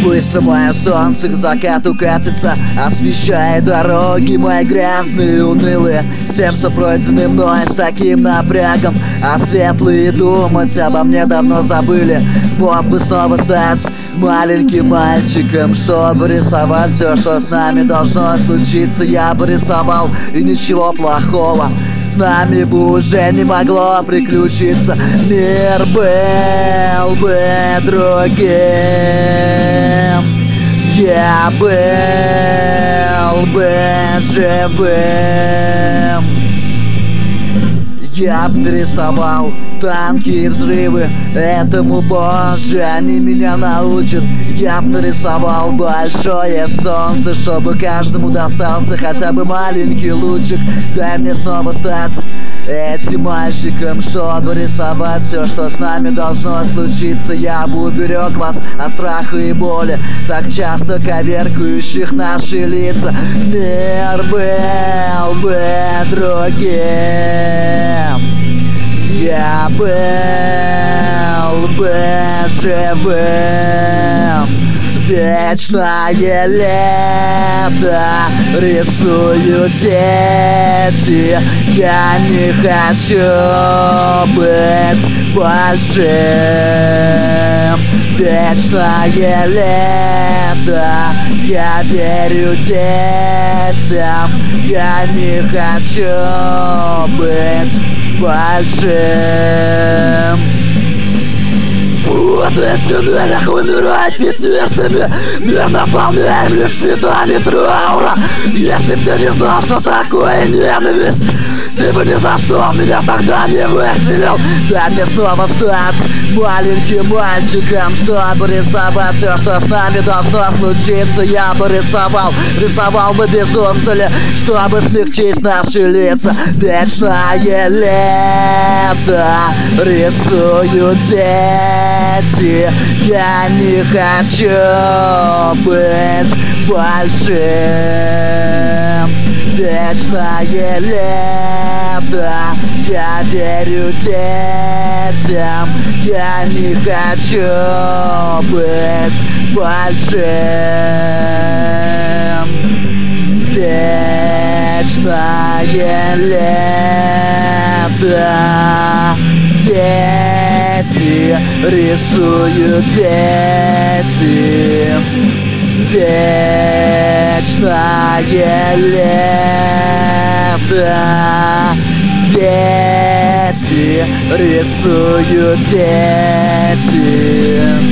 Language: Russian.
Быстро мое солнце к закату катится, освещая дороги мои грязные, унылые, с тем, что пройдены мной с таким напрягом. А светлые думать обо мне давно забыли. Вот бы снова стать маленьким мальчиком, чтобы рисовать все, что с нами должно случиться. Я бы рисовал, и ничего плохого с нами бы уже не могло приключиться. Мир был бы другим, я был бы живым. Я б нарисовал танки и взрывы, этому позже они меня научат. Я б нарисовал большое солнце, чтобы каждому достался хотя бы маленький лучик. Дай мне снова стать этим мальчиком, чтобы рисовать все, что с нами должно случиться. Я бы уберег вас от страха и боли, так часто коверкающих наши лица. Мир был бы другим, я был бы живым. Вечное лето рисуют дети, я не хочу быть большим. Вечное лето, я верю детям, я не хочу быть большим. Вот если нелях умирать перед местными, мир наполняем лишь цветами траура. Если б ты не знал, что такое ненависть, ты бы ни за что меня тогда не выстрелил. Дай мне снова стать маленьким мальчиком, чтобы рисовать все, что с нами должно случиться. Я бы рисовал бы без устали, чтобы смягчить наши лица. Вечное лето рисуют дети, я не хочу быть большим. Вечное лето, я верю детям, я не хочу быть большим. Вечное лето, дети рисуют дети. Вечное лето, дети рисуют дети.